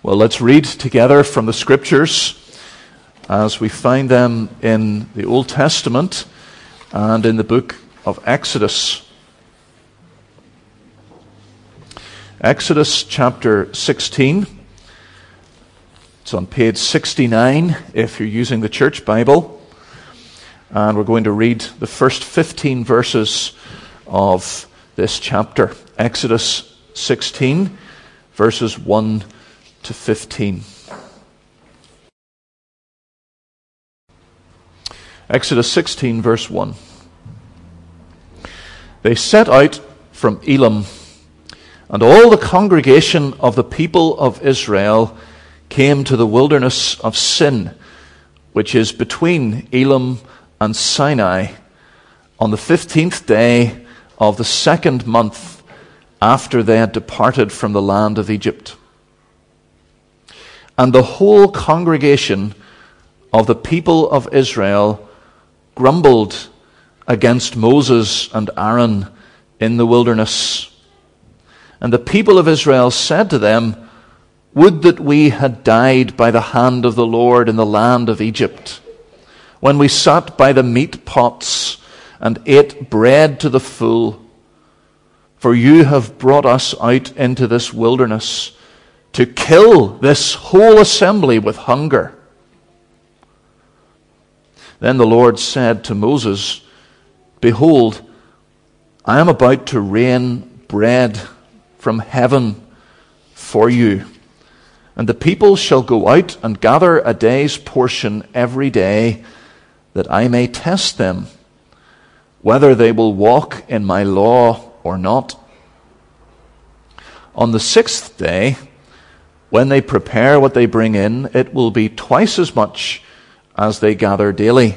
Well, let's read together from the Scriptures as we find them in the Old Testament and in the book of Exodus. Exodus chapter 16. It's on page 69 if you're using the Church Bible. And we're going to read the first 15 verses of this chapter. Exodus 16, verses 1 to 15. Exodus 16, verse 1. They set out from Elim, and all the congregation of the people of Israel came to the wilderness of Sin, which is between Elim and Sinai, on the 15th day of the second month after they had departed from the land of Egypt. And the whole congregation of the people of Israel grumbled against Moses and Aaron in the wilderness. And the people of Israel said to them, "Would that we had died by the hand of the Lord in the land of Egypt, when we sat by the meat pots and ate bread to the full. For you have brought us out into this wilderness to kill this whole assembly with hunger." Then the Lord said to Moses, "Behold, I am about to rain bread from heaven for you, and the people shall go out and gather a day's portion every day, that I may test them, whether they will walk in my law or not. On the 6th day, when they prepare what they bring in, it will be twice as much as they gather daily."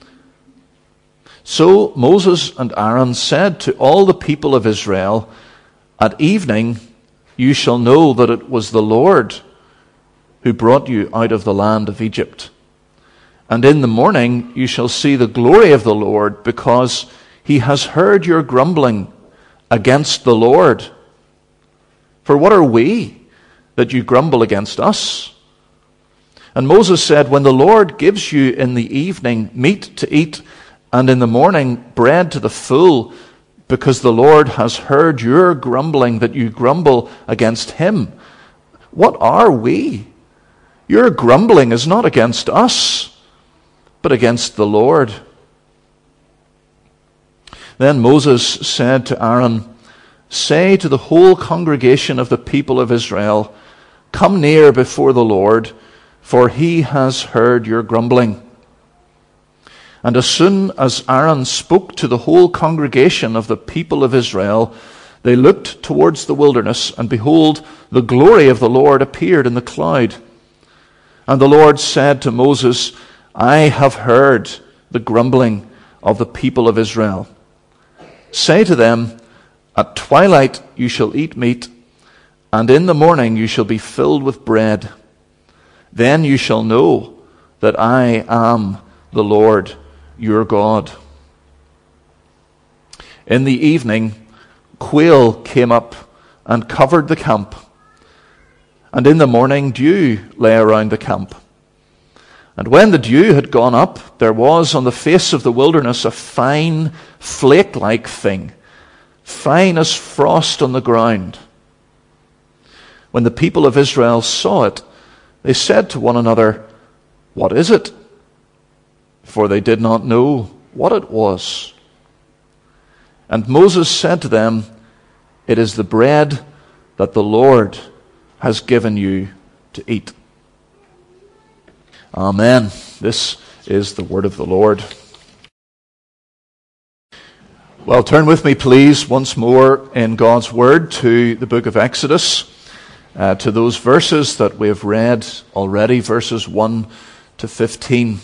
So Moses and Aaron said to all the people of Israel, "At evening you shall know that it was the Lord who brought you out of the land of Egypt. And in the morning you shall see the glory of the Lord, because he has heard your grumbling against the Lord. For what are we that you grumble against us?" And Moses said, "When the Lord gives you in the evening meat to eat, and in the morning bread to the full, because the Lord has heard your grumbling that you grumble against him, what are we? Your grumbling is not against us, but against the Lord." Then Moses said to Aaron, "Say to the whole congregation of the people of Israel, 'Come near before the Lord, for he has heard your grumbling.'" And as soon as Aaron spoke to the whole congregation of the people of Israel, they looked towards the wilderness, and behold, the glory of the Lord appeared in the cloud. And the Lord said to Moses, "I have heard the grumbling of the people of Israel. Say to them, at twilight you shall eat meat, and in the morning you shall be filled with bread. Then you shall know that I am the Lord your God." In the evening, quail came up and covered the camp, and in the morning dew lay around the camp. And when the dew had gone up, there was on the face of the wilderness a fine flake-like thing, fine as frost on the ground. When the people of Israel saw it, they said to one another, "What is it?" For they did not know what it was. And Moses said to them, "It is the bread that the Lord has given you to eat." Amen. This is the word of the Lord. Well, turn with me, please, once more in God's word to the book of Exodus, to those verses that we have read already, verses 1 to 15.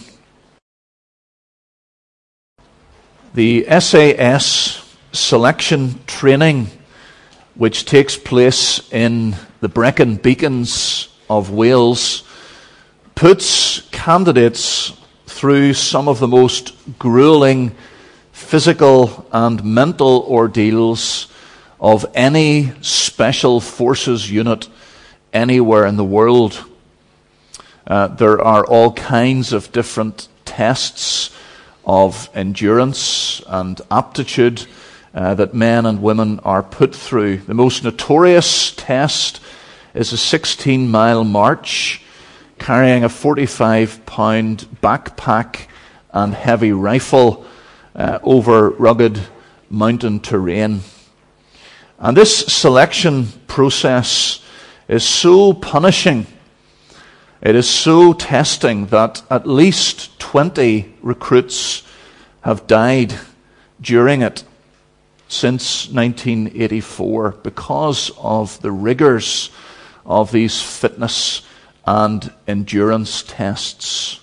The SAS selection training, which takes place in the Brecon Beacons of Wales, puts candidates through some of the most grueling physical and mental ordeals of any special forces unit anywhere in the world. There are all kinds of different tests of endurance and aptitude that men and women are put through. The most notorious test is a 16-mile march carrying a 45-pound backpack and heavy rifle over rugged mountain terrain. And this selection process is so punishing, it is so testing, that at least 20 recruits have died during it since 1984 because of the rigors of these fitness and endurance tests.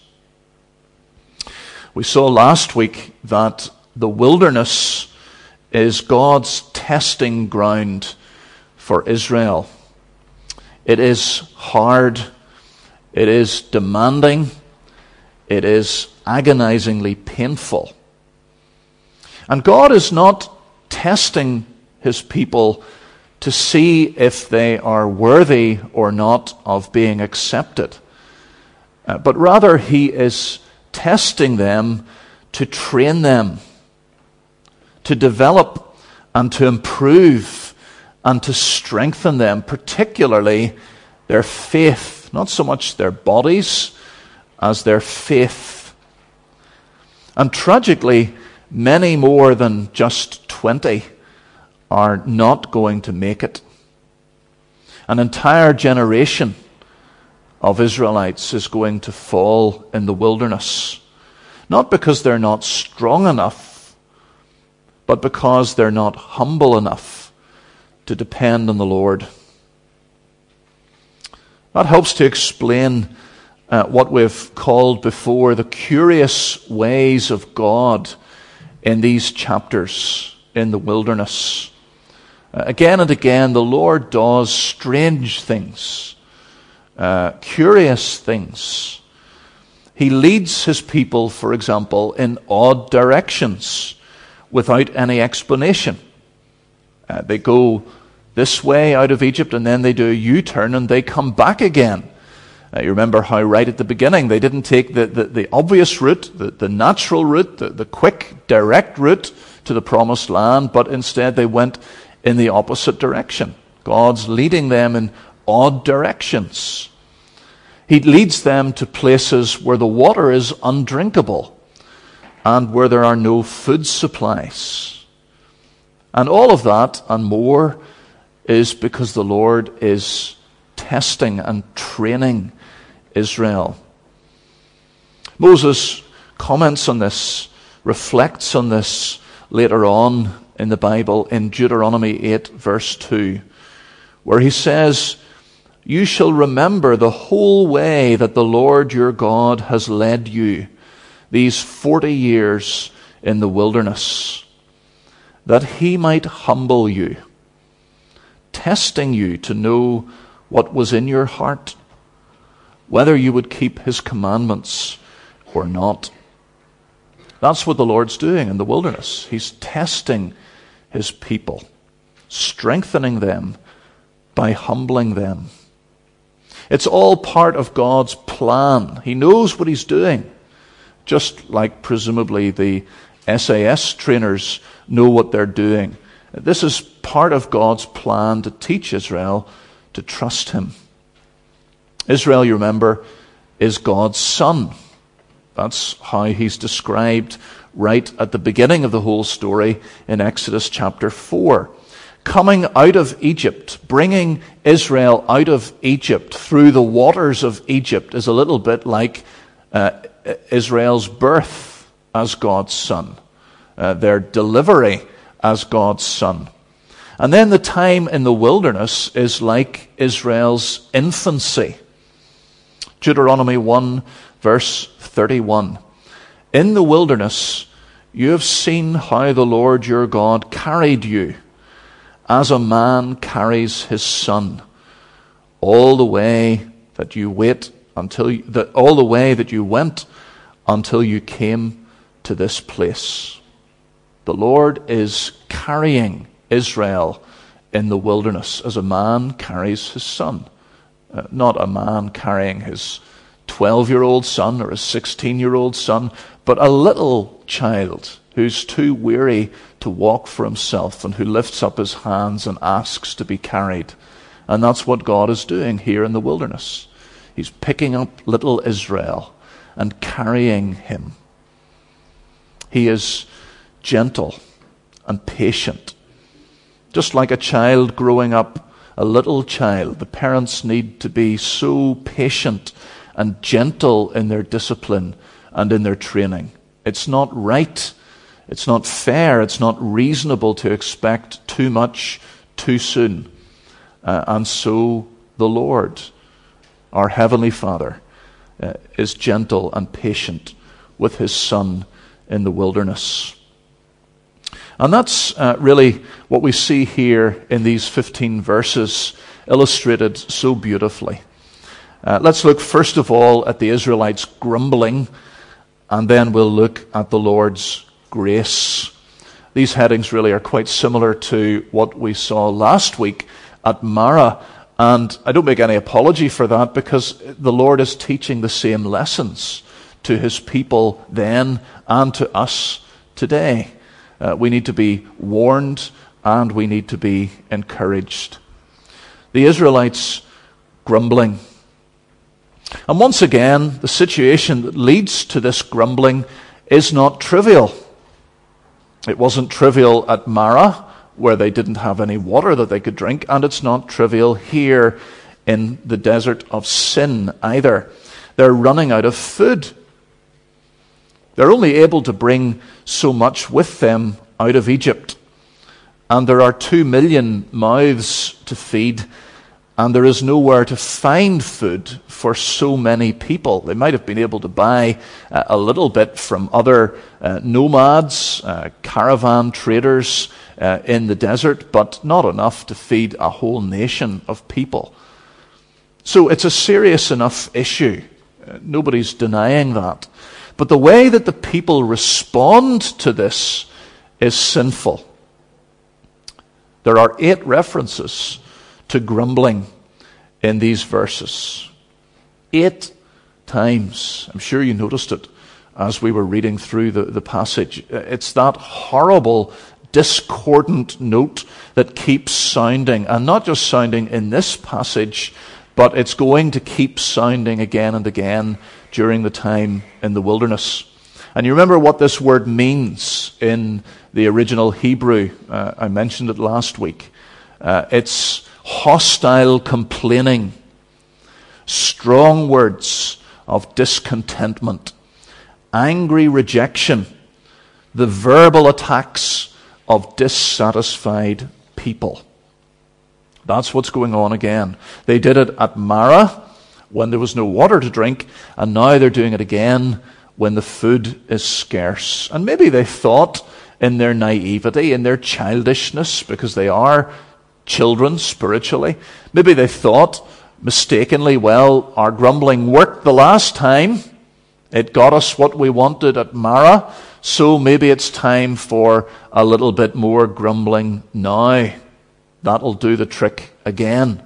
We saw last week that the wilderness is God's testing ground for Israel. It is hard, it is demanding, it is agonizingly painful. And God is not testing his people to see if they are worthy or not of being accepted, but rather he is testing them to train them, to develop and to improve and to strengthen them, particularly their faith, not so much their bodies as their faith. And tragically, many more than just 20 are not going to make it. An entire generation of Israelites is going to fall in the wilderness, not because they're not strong enough, but because they're not humble enough to depend on the Lord. That helps to explain what we've called before the curious ways of God in these chapters in the wilderness. Again and again, the Lord does strange things, curious things. He leads his people, for example, in odd directions without any explanation. They go this way out of Egypt, and then they do a U-turn and they come back again. You remember how right at the beginning they didn't take the obvious route, the natural route, the quick, direct route to the promised land, but instead they went in the opposite direction. God's leading them in odd directions. He leads them to places where the water is undrinkable and where there are no food supplies. And all of that and more is because the Lord is testing and training Israel. Moses comments on this, reflects on this later on in the Bible in Deuteronomy 8 verse 2, where he says, "You shall remember the whole way that the Lord your God has led you these 40 years in the wilderness, that he might humble you, testing you to know what was in your heart, whether you would keep his commandments or not." That's what the Lord's doing in the wilderness. He's testing his people, strengthening them by humbling them. It's all part of God's plan. He knows what he's doing, just like presumably the SAS trainers know what they're doing. This is part of God's plan to teach Israel to trust him. Israel, you remember, is God's son. That's how he's described right at the beginning of the whole story in Exodus chapter 4. Coming out of Egypt, bringing Israel out of Egypt through the waters of Egypt is a little bit like Israel's birth as God's son, their delivery as God's son. And then the time in the wilderness is like Israel's infancy. Deuteronomy 1 verse 31. "In the wilderness you have seen how the Lord your God carried you, as a man carries his son, all the way that you went until you came to this place." The Lord is carrying Israel in the wilderness as a man carries his son Not a man carrying his 12-year-old son or his 16-year-old son, but a little child who's too weary to walk for himself and who lifts up his hands and asks to be carried. And that's what God is doing here in the wilderness. He's picking up little Israel and carrying him. He is gentle and patient. Just like a child growing up, a little child, the parents need to be so patient and gentle in their discipline and in their training. It's not right, it's not fair, it's not reasonable to expect too much too soon. And so the Lord, our Heavenly Father, is gentle and patient with his Son in the wilderness. And that's really what we see here in these 15 verses, illustrated so beautifully. Let's look first of all at the Israelites grumbling, and then we'll look at the Lord's grace. These headings really are quite similar to what we saw last week at Marah, and I don't make any apology for that, because the Lord is teaching the same lessons to his people then and to us today. We need to be warned and we need to be encouraged. The Israelites grumbling. And once again, the situation that leads to this grumbling is not trivial. It wasn't trivial at Marah, where they didn't have any water that they could drink, and it's not trivial here in the desert of Sin either. They're running out of food. They're only able to bring so much with them out of Egypt. And there are 2 million mouths to feed, and there is nowhere to find food for so many people. They might have been able to buy a little bit from other nomads, caravan traders in the desert, but not enough to feed a whole nation of people. So it's a serious enough issue. Nobody's denying that. But the way that the people respond to this is sinful. There are 8 references to grumbling in these verses. 8 times. I'm sure you noticed it as we were reading through the passage. It's that horrible, discordant note that keeps sounding, and not just sounding in this passage, but it's going to keep sounding again and again during the time in the wilderness. And you remember what this word means in the original Hebrew. I mentioned it last week. It's hostile complaining, strong words of discontentment, angry rejection, the verbal attacks of dissatisfied people. That's what's going on again. They did it at Marah when there was no water to drink, and now they're doing it again when the food is scarce. And maybe they thought in their naivety, in their childishness, because they are children spiritually, maybe they thought mistakenly, well, our grumbling worked the last time. It got us what we wanted at Marah, so maybe it's time for a little bit more grumbling now. That'll do the trick again.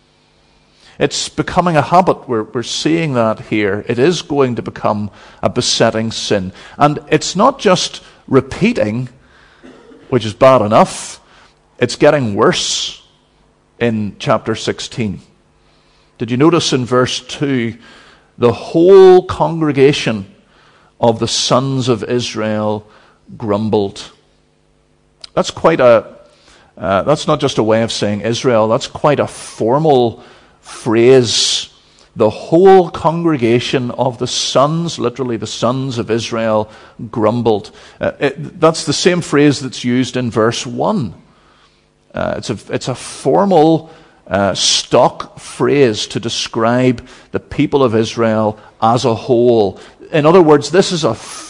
It's becoming a habit. We're seeing that here. It is going to become a besetting sin. And it's not just repeating, which is bad enough. It's getting worse in chapter 16. Did you notice in verse 2, the whole congregation of the sons of Israel grumbled? That's that's not just a way of saying Israel. That's quite a formal phrase. The whole congregation of the sons, literally the sons of Israel, grumbled. That's the same phrase that's used in verse 1. It's a formal stock phrase to describe the people of Israel as a whole. In other words, this is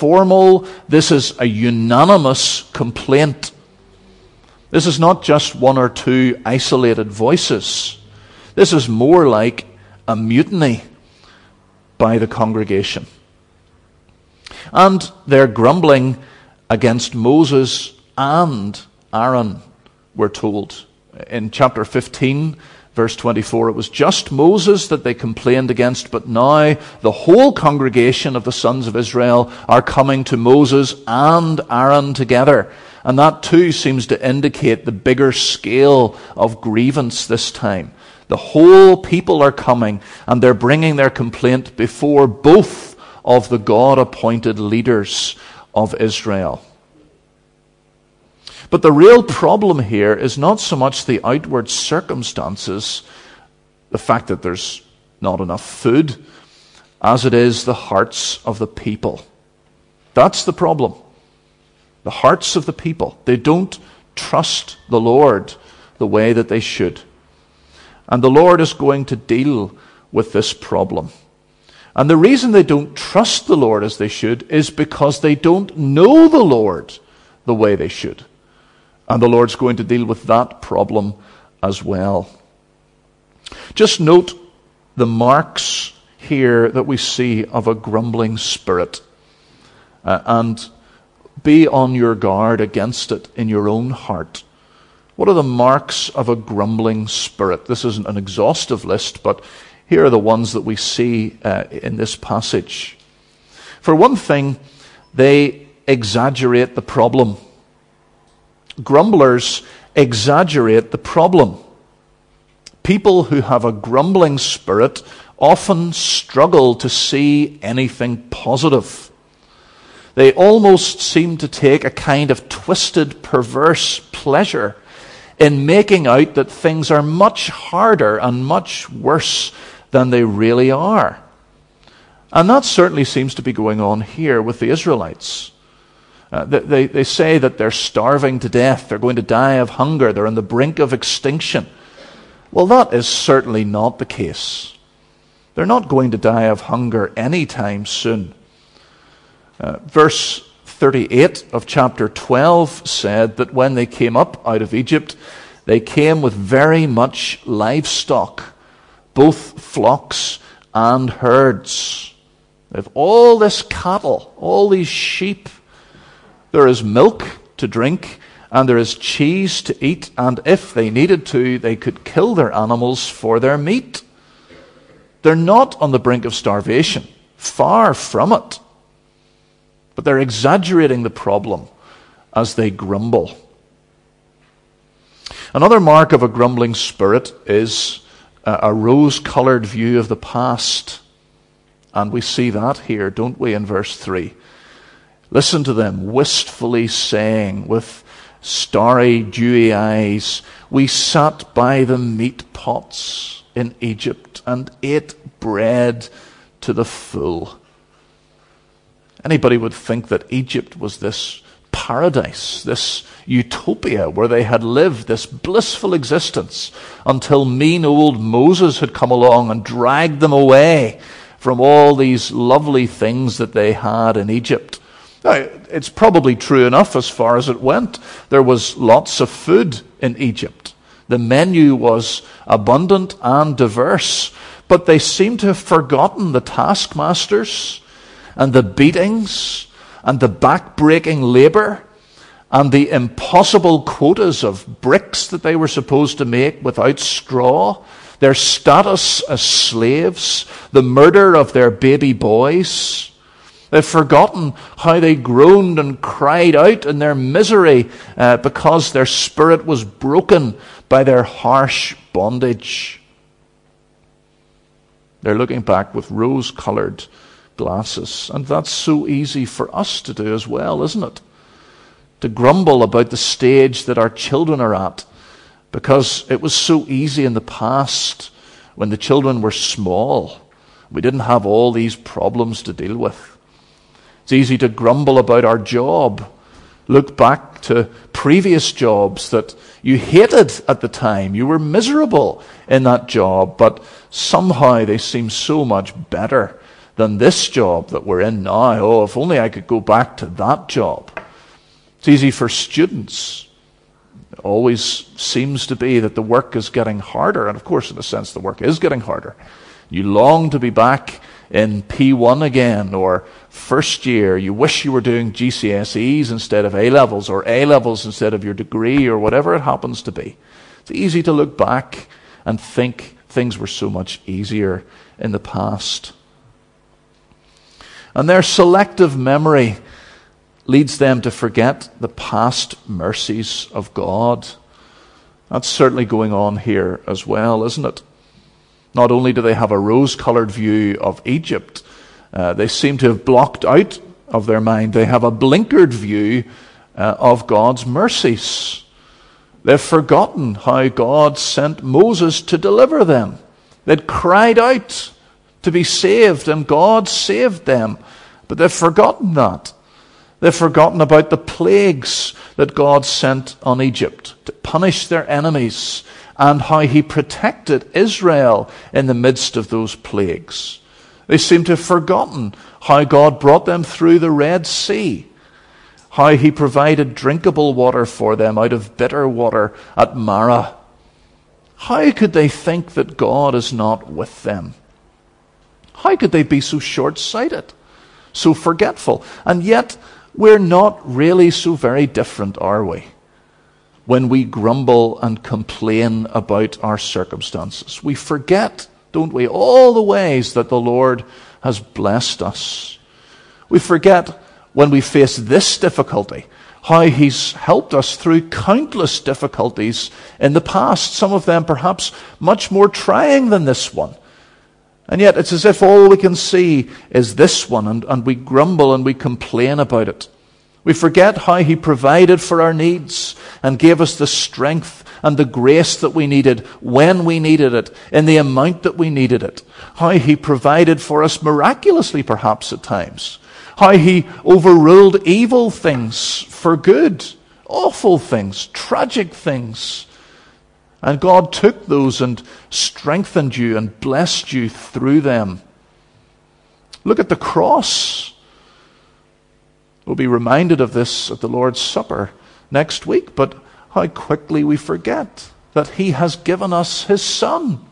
a unanimous complaint. This is not just 1 or 2 isolated voices. This is more like a mutiny by the congregation. And they're grumbling against Moses and Aaron, we're told. In chapter 15, Verse 24, it was just Moses that they complained against, but now the whole congregation of the sons of Israel are coming to Moses and Aaron together. And that too seems to indicate the bigger scale of grievance this time. The whole people are coming, and they're bringing their complaint before both of the God-appointed leaders of Israel. But the real problem here is not so much the outward circumstances, the fact that there's not enough food, as it is the hearts of the people. That's the problem. The hearts of the people. They don't trust the Lord the way that they should. And the Lord is going to deal with this problem. And the reason they don't trust the Lord as they should is because they don't know the Lord the way they should. And the Lord's going to deal with that problem as well. Just note the marks here that we see of a grumbling spirit. And be on your guard against it in your own heart. What are the marks of a grumbling spirit? This isn't an exhaustive list, but here are the ones that we see in this passage. For one thing, they exaggerate the problem. Grumblers exaggerate the problem. People who have a grumbling spirit often struggle to see anything positive. They almost seem to take a kind of twisted, perverse pleasure in making out that things are much harder and much worse than they really are. And that certainly seems to be going on here with the Israelites. They say that they're starving to death, they're going to die of hunger, they're on the brink of extinction. Well, that is certainly not the case. They're not going to die of hunger anytime soon. Verse 38 of chapter 12 said that when they came up out of Egypt, they came with very much livestock, both flocks and herds. They have all this cattle, all these sheep. There is milk to drink, and there is cheese to eat, and if they needed to, they could kill their animals for their meat. They're not on the brink of starvation, far from it. But they're exaggerating the problem as they grumble. Another mark of a grumbling spirit is a rose-colored view of the past. And we see that here, don't we, in verse 3. Listen to them wistfully saying with starry, dewy eyes, "We sat by the meat pots in Egypt and ate bread to the full." Anybody would think that Egypt was this paradise, this utopia where they had lived this blissful existence until mean old Moses had come along and dragged them away from all these lovely things that they had in Egypt. Now, it's probably true enough as far as it went. There was lots of food in Egypt. The menu was abundant and diverse, but they seem to have forgotten the taskmasters and the beatings and the back-breaking labor and the impossible quotas of bricks that they were supposed to make without straw, their status as slaves, the murder of their baby boys. They've forgotten how they groaned and cried out in their misery because their spirit was broken by their harsh bondage. They're looking back with rose-colored glasses. And that's so easy for us to do as well, isn't it? To grumble about the stage that our children are at because it was so easy in the past when the children were small. We didn't have all these problems to deal with. It's easy to grumble about our job. Look back to previous jobs that you hated at the time. You were miserable in that job, but somehow they seem so much better than this job that we're in now. Oh, if only I could go back to that job. It's easy for students. It always seems to be that the work is getting harder. And of course, in a sense, the work is getting harder. You long to be back in P1 again, or first year. You wish you were doing GCSEs instead of A-levels, or A-levels instead of your degree, or whatever it happens to be. It's easy to look back and think things were so much easier in the past. And their selective memory leads them to forget the past mercies of God. That's certainly going on here as well, isn't it? Not only do they have a rose-colored view of Egypt, they seem to have blocked out of their mind. They have a blinkered view of God's mercies. They've forgotten how God sent Moses to deliver them. They'd cried out to be saved, and God saved them. But they've forgotten that. They've forgotten about the plagues that God sent on Egypt to punish their enemies, and how he protected Israel in the midst of those plagues. They seem to have forgotten how God brought them through the Red Sea, how he provided drinkable water for them out of bitter water at Marah. How could they think that God is not with them? How could they be so short-sighted, so forgetful? And yet, we're not really so very different, are we? When we grumble and complain about our circumstances, we forget, don't we, all the ways that the Lord has blessed us. We forget when we face this difficulty, how he's helped us through countless difficulties in the past, some of them perhaps much more trying than this one. And yet it's as if all we can see is this one, and we grumble and we complain about it. We forget how he provided for our needs and gave us the strength and the grace that we needed when we needed it, in the amount that we needed it. How he provided for us miraculously, perhaps at times. How he overruled evil things for good, awful things, tragic things. And God took those and strengthened you and blessed you through them. Look at the cross. We'll be reminded of this at the Lord's Supper next week, but how quickly we forget that he has given us his Son.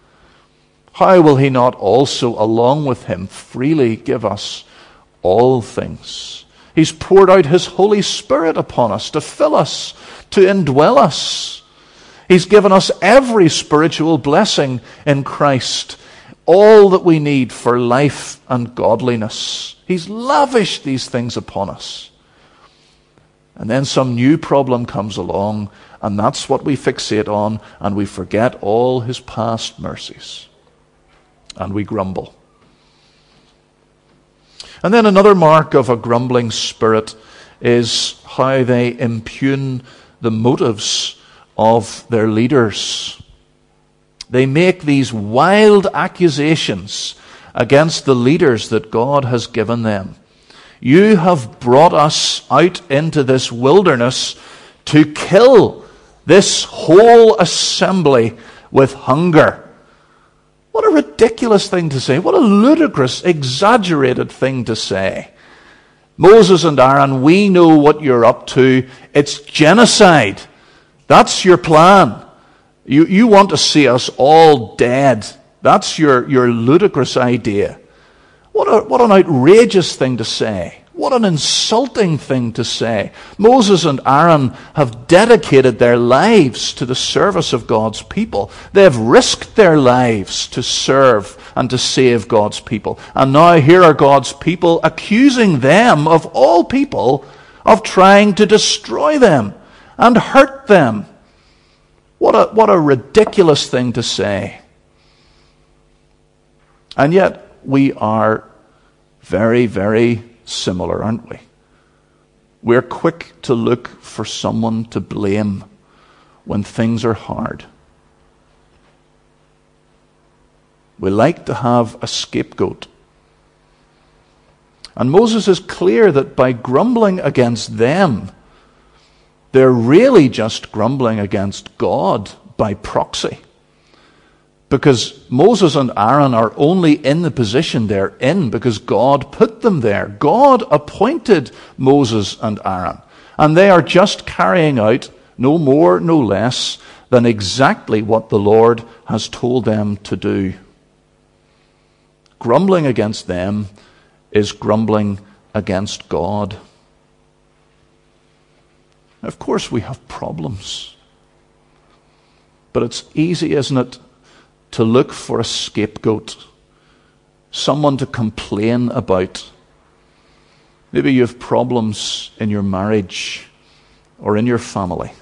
How will he not also, along with him, freely give us all things? He's poured out his Holy Spirit upon us to fill us, to indwell us. He's given us every spiritual blessing in Christ, all that we need for life and godliness. He's lavished these things upon us. And then some new problem comes along, and that's what we fixate on, and we forget all his past mercies. And we grumble. And then another mark of a grumbling spirit is how they impugn the motives of their leaders. They make these wild accusations against the leaders that God has given them. You have brought us out into this wilderness to kill this whole assembly with hunger. What a ridiculous thing to say. What a ludicrous, exaggerated thing to say. Moses and Aaron, we know what you're up to. It's genocide. That's your plan. You want to see us all dead. That's your ludicrous idea. What an outrageous thing to say. What an insulting thing to say. Moses and Aaron have dedicated their lives to the service of God's people. They have risked their lives to serve and to save God's people. And now here are God's people accusing them, of all people, of trying to destroy them and hurt them. What a ridiculous thing to say. And yet we are very, very similar, aren't we? We're quick to look for someone to blame when things are hard. We like to have a scapegoat. And Moses is clear that by grumbling against them, they're really just grumbling against God by proxy. Because Moses and Aaron are only in the position they're in because God put them there. God appointed Moses and Aaron. And they are just carrying out no more, no less than exactly what the Lord has told them to do. Grumbling against them is grumbling against God. Of course we have problems. But it's easy, isn't it, to look for a scapegoat, someone to complain about. Maybe you have problems in your marriage or in your family.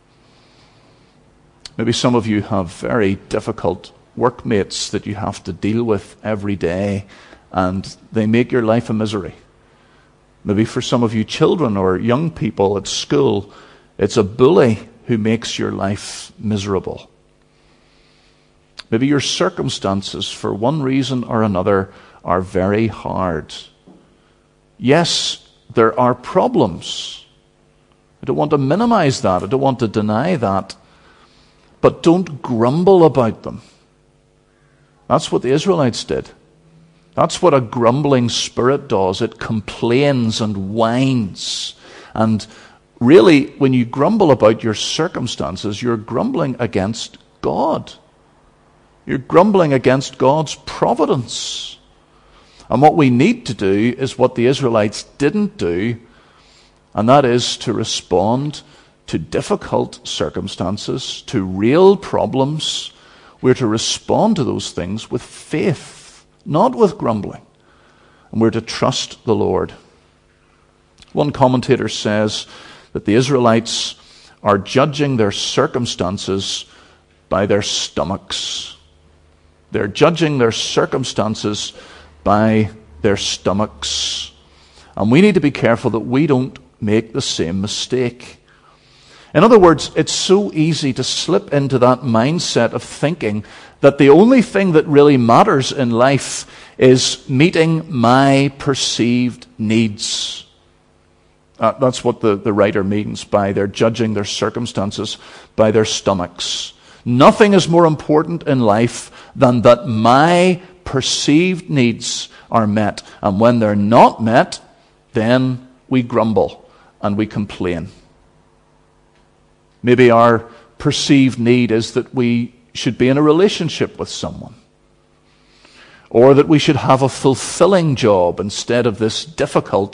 Maybe some of you have very difficult workmates that you have to deal with every day, and they make your life a misery. Maybe for some of you children or young people at school, it's a bully who makes your life miserable. Maybe your circumstances, for one reason or another, are very hard. Yes, there are problems. I don't want to minimize that. I don't want to deny that. But don't grumble about them. That's what the Israelites did. That's what a grumbling spirit does. It complains and whines. And really, when you grumble about your circumstances, you're grumbling against God. You're grumbling against God's providence. And what we need to do is what the Israelites didn't do, and that is to respond to difficult circumstances, to real problems. We're to respond to those things with faith, not with grumbling. And we're to trust the Lord. One commentator says that the Israelites are judging their circumstances by their stomachs. They're judging their circumstances by their stomachs. And we need to be careful that we don't make the same mistake. In other words, it's so easy to slip into that mindset of thinking that the only thing that really matters in life is meeting my perceived needs. That's what the writer means by they're judging their circumstances by their stomachs. Nothing is more important in life than that my perceived needs are met. And when they're not met, then we grumble and we complain. Maybe our perceived need is that we should be in a relationship with someone, or that we should have a fulfilling job instead of this difficult,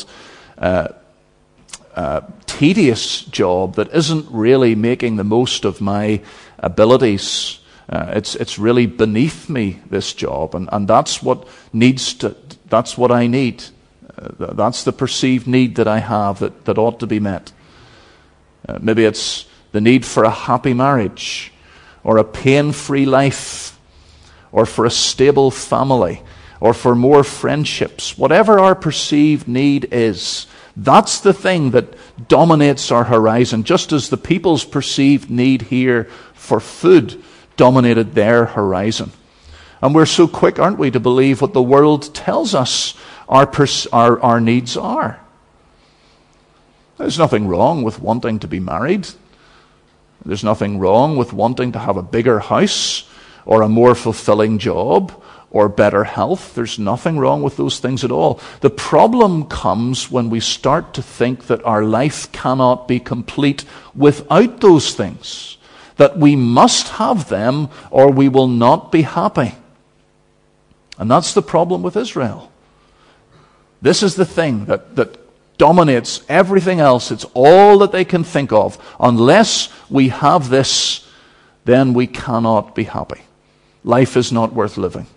tedious job that isn't really making the most of my abilities. It's really beneath me, this job, and that's what I need. That's the perceived need that I have that ought to be met. Maybe it's the need for a happy marriage, or a pain-free life, or for a stable family, or for more friendships. Whatever our perceived need is, that's the thing that dominates our horizon, just as the people's perceived need here for food dominated their horizon. And we're so quick, aren't we, to believe what the world tells us our needs are. There's nothing wrong with wanting to be married. There's nothing wrong with wanting to have a bigger house, or a more fulfilling job, or better health. There's nothing wrong with those things at all. The problem comes when we start to think that our life cannot be complete without those things, that we must have them or we will not be happy. And that's the problem with Israel. This is the thing that dominates everything else. It's all that they can think of. Unless we have this, then we cannot be happy. Life is not worth living.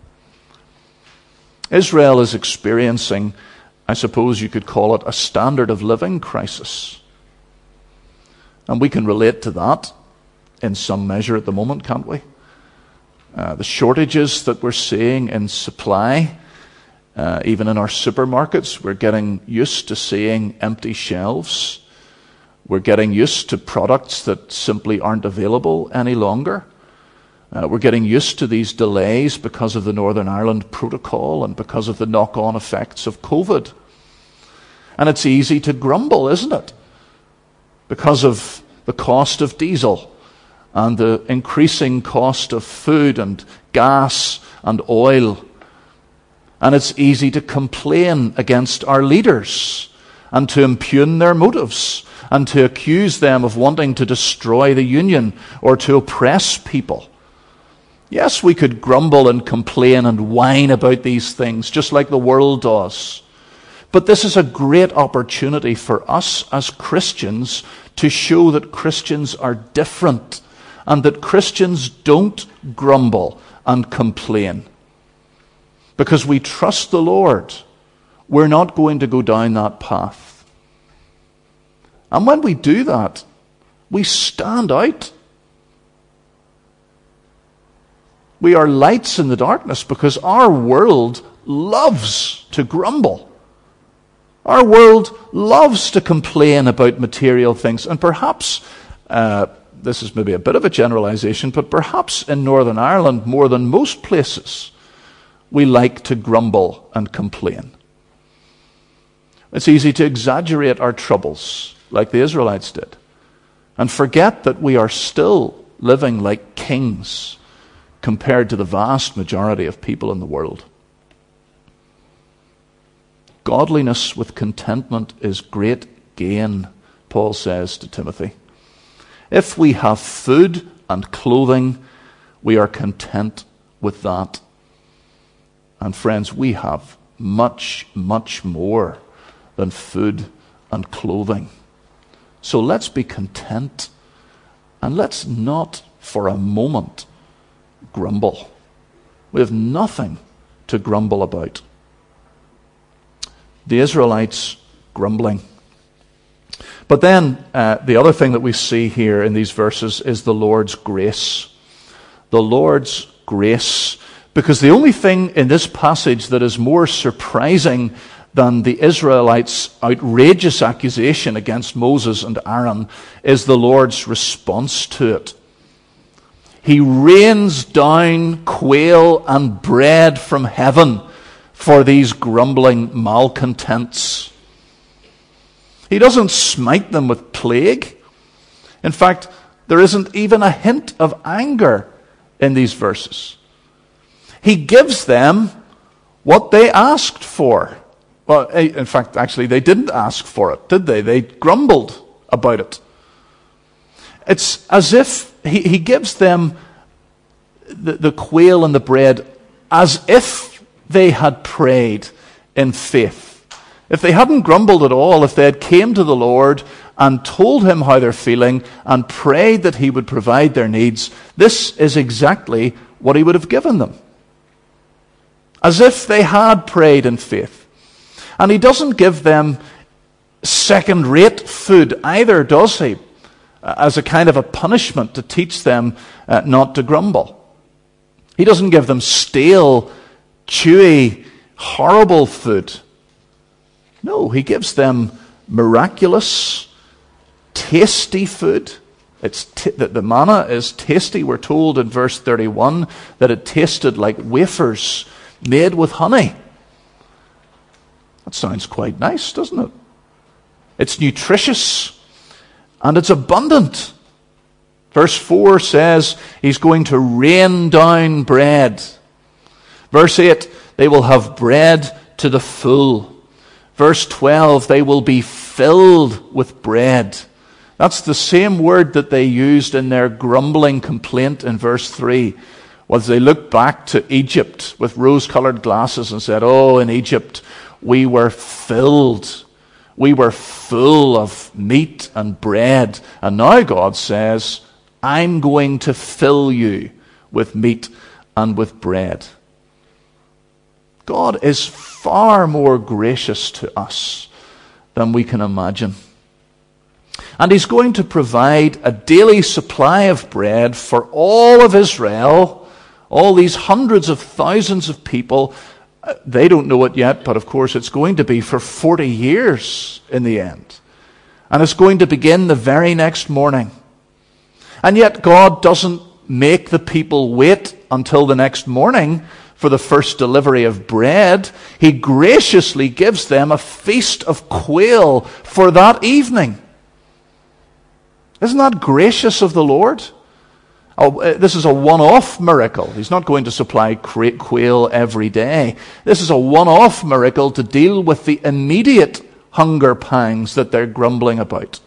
Israel is experiencing, I suppose you could call it, a standard of living crisis. And we can relate to that in some measure at the moment, can't we? The shortages that we're seeing in supply, even in our supermarkets, we're getting used to seeing empty shelves. We're getting used to products that simply aren't available any longer. We're getting used to these delays because of the Northern Ireland Protocol and because of the knock-on effects of COVID. And it's easy to grumble, isn't it? Because of the cost of diesel and the increasing cost of food and gas and oil. And it's easy to complain against our leaders and to impugn their motives and to accuse them of wanting to destroy the union or to oppress people. Yes, we could grumble and complain and whine about these things, just like the world does. But this is a great opportunity for us as Christians to show that Christians are different and that Christians don't grumble and complain. Because we trust the Lord, we're not going to go down that path. And when we do that, we stand out. We are lights in the darkness because our world loves to grumble. Our world loves to complain about material things. And perhaps, this is maybe a bit of a generalization, but perhaps in Northern Ireland, more than most places, we like to grumble and complain. It's easy to exaggerate our troubles, like the Israelites did, and forget that we are still living like kings compared to the vast majority of people in the world. Godliness with contentment is great gain, Paul says to Timothy. If we have food and clothing, we are content with that. And friends, we have much, much more than food and clothing. So let's be content, and let's not for a moment grumble. We have nothing to grumble about. The Israelites grumbling. But then the other thing that we see here in these verses is the Lord's grace. The Lord's grace. Because the only thing in this passage that is more surprising than the Israelites' outrageous accusation against Moses and Aaron is the Lord's response to it. He rains down quail and bread from heaven for these grumbling malcontents. He doesn't smite them with plague. In fact, there isn't even a hint of anger in these verses. He gives them what they asked for. Well, in fact, actually, they didn't ask for it, did they? They grumbled about it. It's as if he gives them the quail and the bread as if they had prayed in faith. If they hadn't grumbled at all, if they had came to the Lord and told him how they're feeling and prayed that he would provide their needs, this is exactly what he would have given them. As if they had prayed in faith. And he doesn't give them second-rate food either, does he? As a kind of a punishment to teach them not to grumble. He doesn't give them stale, chewy, horrible food. No, he gives them miraculous, tasty food. The manna is tasty. We're told in verse 31 that it tasted like wafers made with honey. That sounds quite nice, doesn't it? It's nutritious and it's abundant. Verse 4 says he's going to rain down bread. Verse 8, they will have bread to the full. Verse 12, they will be filled with bread. That's the same word that they used in their grumbling complaint in verse 3. Was they looked back to Egypt with rose-colored glasses and said, oh, in Egypt we were filled. We were full of meat and bread. And now God says, I'm going to fill you with meat and with bread. God is far more gracious to us than we can imagine. And he's going to provide a daily supply of bread for all of Israel, all these hundreds of thousands of people. They don't know it yet, but of course it's going to be for 40 years in the end. And it's going to begin the very next morning. And yet God doesn't make the people wait until the next morning for the first delivery of bread. He graciously gives them a feast of quail for that evening. Isn't that gracious of the Lord? This is a one-off miracle. He's not going to supply quail every day. This is a one-off miracle to deal with the immediate hunger pangs that they're grumbling about.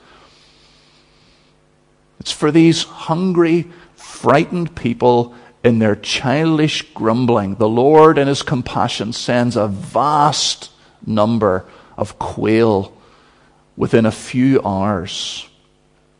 It's for these hungry, frightened people in their childish grumbling. The Lord, in his compassion, sends a vast number of quail within a few hours.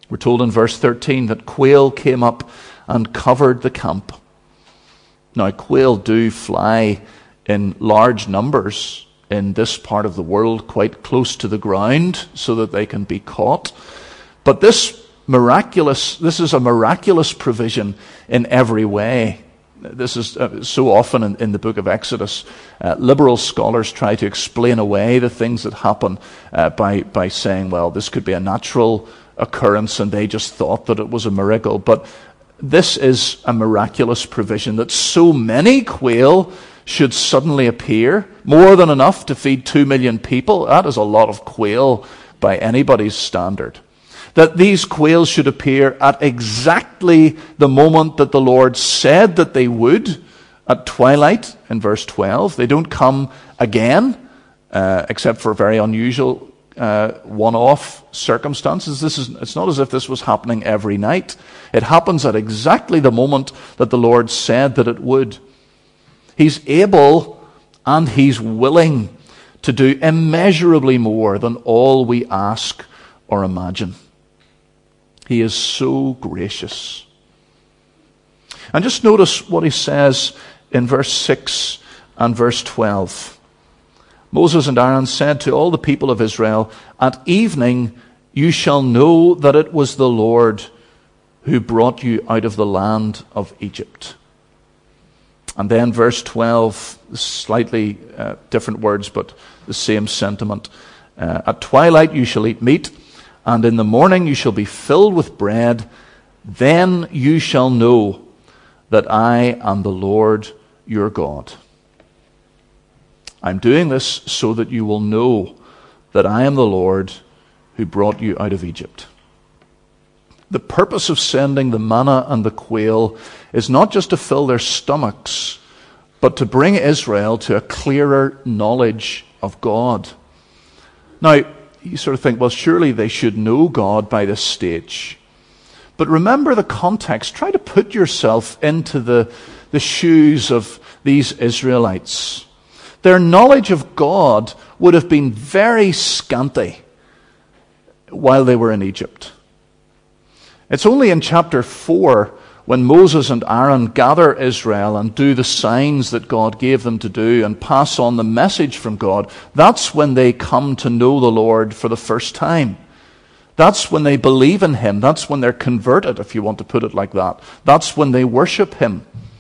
We're told in verse 13 that quail came up and covered the camp. Now, quail do fly in large numbers in this part of the world, quite close to the ground, so that they can be caught. But this is a miraculous provision in every way. This is so often in the book of Exodus, liberal scholars try to explain away the things that happen by saying, well, this could be a natural occurrence and they just thought that it was a miracle. But this is a miraculous provision, that so many quail should suddenly appear, more than enough to feed 2 million people. That is a lot of quail by anybody's standard. That these quail should appear at exactly the moment that the Lord said that they would, at twilight in verse 12. They don't come again, except for very unusual one-off circumstances. It's not as if this was happening every night. It happens at exactly the moment that the Lord said that it would. He's able and He's willing to do immeasurably more than all we ask or imagine. He is so gracious. And just notice what He says in verse 6 and verse 12. Moses and Aaron said to all the people of Israel, "At evening you shall know that it was the Lord who brought you out of the land of Egypt." And then verse 12, slightly different words, but the same sentiment. "At twilight you shall eat meat, and in the morning you shall be filled with bread. Then you shall know that I am the Lord your God." I'm doing this so that you will know that I am the Lord who brought you out of Egypt. The purpose of sending the manna and the quail is not just to fill their stomachs, but to bring Israel to a clearer knowledge of God. Now, you sort of think, well, surely they should know God by this stage. But remember the context. Try to put yourself into the shoes of these Israelites. Their knowledge of God would have been very scanty while they were in Egypt. It's only in chapter 4 when Moses and Aaron gather Israel and do the signs that God gave them to do and pass on the message from God. That's when they come to know the Lord for the first time. That's when they believe in Him. That's when they're converted, if you want to put it like that. That's when they worship Him.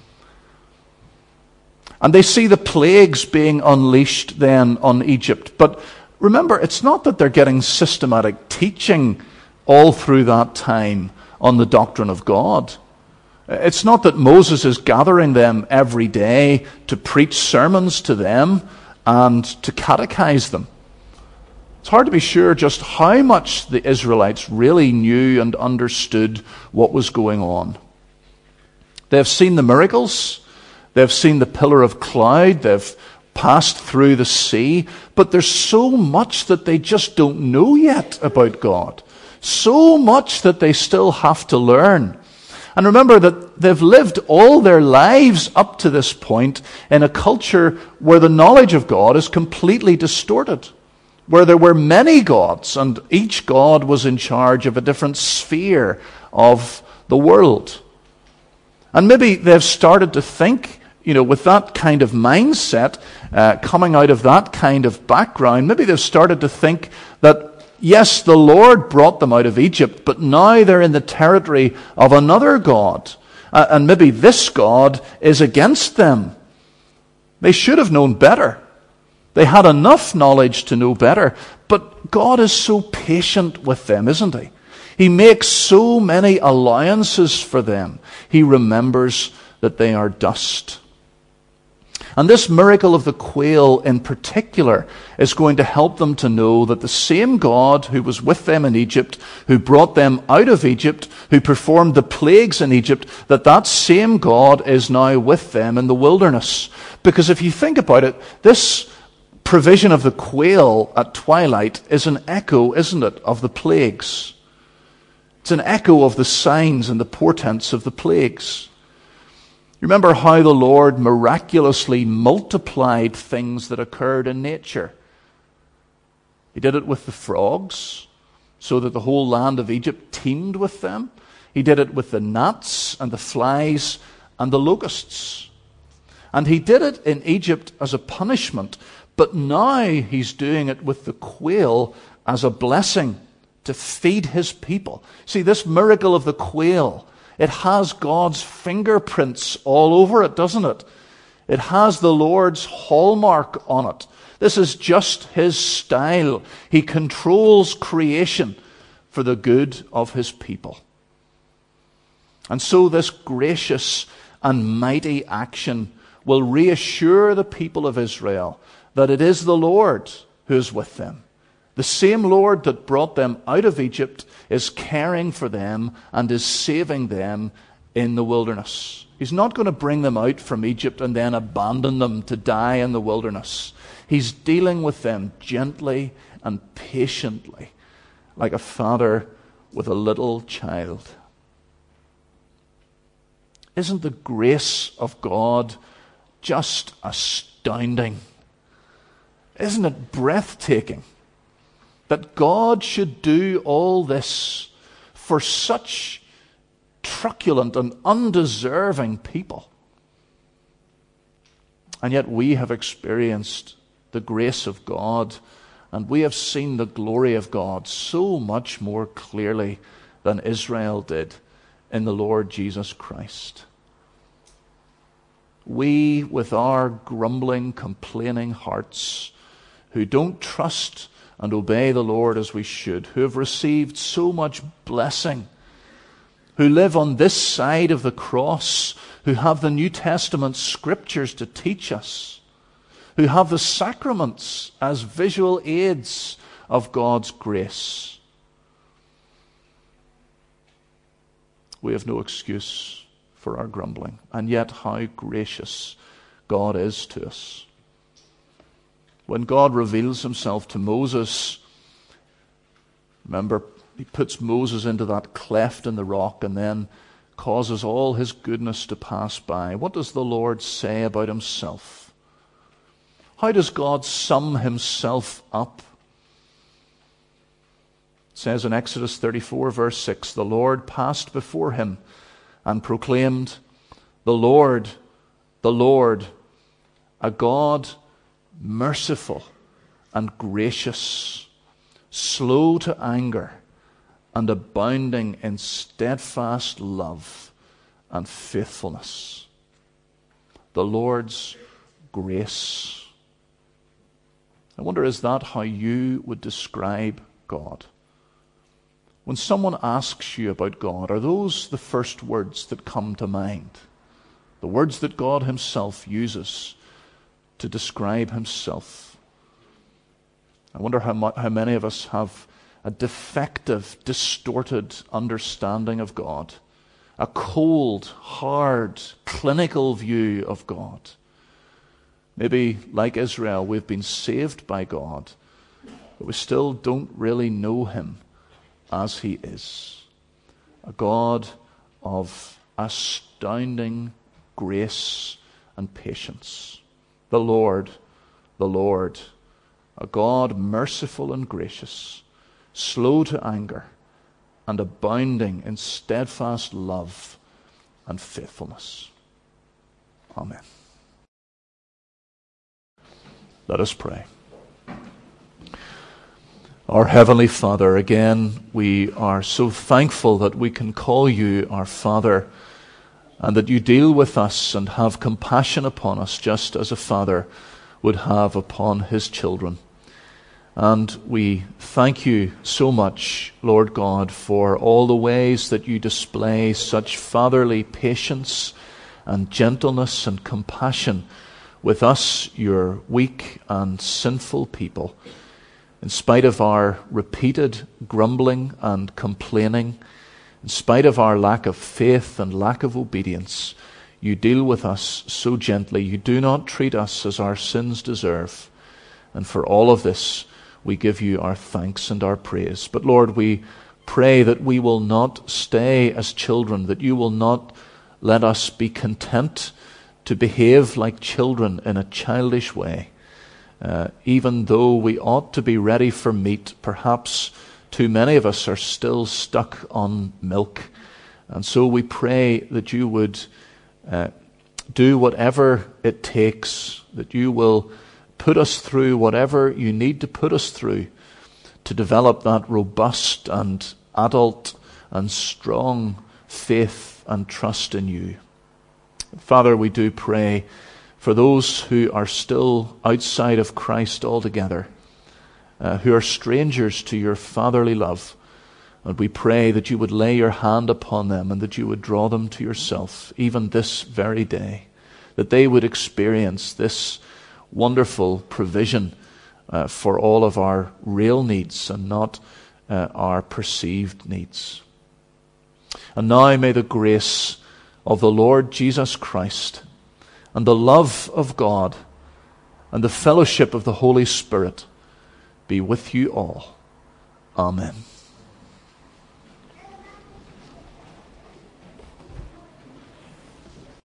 And they see the plagues being unleashed then on Egypt. But remember, it's not that they're getting systematic teaching all through that time on the doctrine of God. It's not that Moses is gathering them every day to preach sermons to them and to catechize them. It's hard to be sure just how much the Israelites really knew and understood what was going on. They've seen the miracles. They've seen the pillar of cloud. They've passed through the sea. But there's so much that they just don't know yet about God. So much that they still have to learn. And remember that they've lived all their lives up to this point in a culture where the knowledge of God is completely distorted. Where there were many gods, and each god was in charge of a different sphere of the world. And maybe they've started to think, with that kind of mindset, coming out of that kind of background, maybe they've started to think that, yes, the Lord brought them out of Egypt, but now they're in the territory of another god. And maybe this God is against them. They should have known better. They had enough knowledge to know better. But God is so patient with them, isn't He? He makes so many allowances for them. He remembers that they are dust. And this miracle of the quail in particular is going to help them to know that the same God who was with them in Egypt, who brought them out of Egypt, who performed the plagues in Egypt, that same God is now with them in the wilderness. Because if you think about it, this provision of the quail at twilight is an echo, isn't it, of the plagues. It's an echo of the signs and the portents of the plagues. Remember how the Lord miraculously multiplied things that occurred in nature. He did it with the frogs, so that the whole land of Egypt teemed with them. He did it with the gnats and the flies and the locusts. And he did it in Egypt as a punishment, but now he's doing it with the quail as a blessing to feed his people. See, this miracle of the quail, it has God's fingerprints all over it, doesn't it? It has the Lord's hallmark on it. This is just his style. He controls creation for the good of his people. And so this gracious and mighty action will reassure the people of Israel that it is the Lord who is with them. The same Lord that brought them out of Egypt is caring for them and is saving them in the wilderness. He's not going to bring them out from Egypt and then abandon them to die in the wilderness. He's dealing with them gently and patiently, like a father with a little child. Isn't the grace of God just astounding? Isn't it breathtaking that God should do all this for such truculent and undeserving people? And yet we have experienced the grace of God, and we have seen the glory of God so much more clearly than Israel did in the Lord Jesus Christ. We, with our grumbling, complaining hearts, who don't trust and obey the Lord as we should, who have received so much blessing, who live on this side of the cross, who have the New Testament scriptures to teach us, who have the sacraments as visual aids of God's grace. We have no excuse for our grumbling, and yet how gracious God is to us. When God reveals himself to Moses, remember, he puts Moses into that cleft in the rock and then causes all his goodness to pass by. What does the Lord say about himself? How does God sum himself up? It says in Exodus 34, verse 6, the Lord passed before him and proclaimed, the Lord, a God merciful and gracious, slow to anger, and abounding in steadfast love and faithfulness. The Lord's grace. I wonder, is that how you would describe God? When someone asks you about God, are those the first words that come to mind? The words that God himself uses to describe himself. I wonder how many of us have a defective, distorted understanding of God, a cold, hard, clinical view of God. Maybe, like Israel, we've been saved by God, but we still don't really know him as he is. A God of astounding grace and patience. The Lord, a God merciful and gracious, slow to anger, and abounding in steadfast love and faithfulness. Amen. Let us pray. Our Heavenly Father, again, we are so thankful that we can call you our Father, and that you deal with us and have compassion upon us just as a father would have upon his children. And we thank you so much, Lord God, for all the ways that you display such fatherly patience and gentleness and compassion with us, your weak and sinful people. In spite of our repeated grumbling and complaining, in spite of our lack of faith and lack of obedience, you deal with us so gently. You do not treat us as our sins deserve. And for all of this, we give you our thanks and our praise. But Lord, we pray that we will not stay as children, that you will not let us be content to behave like children in a childish way, even though we ought to be ready for meat, perhaps too many of us are still stuck on milk. And so we pray that you would do whatever it takes, that you will put us through whatever you need to put us through to develop that robust and adult and strong faith and trust in you. Father, we do pray for those who are still outside of Christ altogether, who are strangers to your fatherly love. And we pray that you would lay your hand upon them and that you would draw them to yourself, even this very day, that they would experience this wonderful provision for all of our real needs and not our perceived needs. And now may the grace of the Lord Jesus Christ and the love of God and the fellowship of the Holy Spirit be with you all. Amen.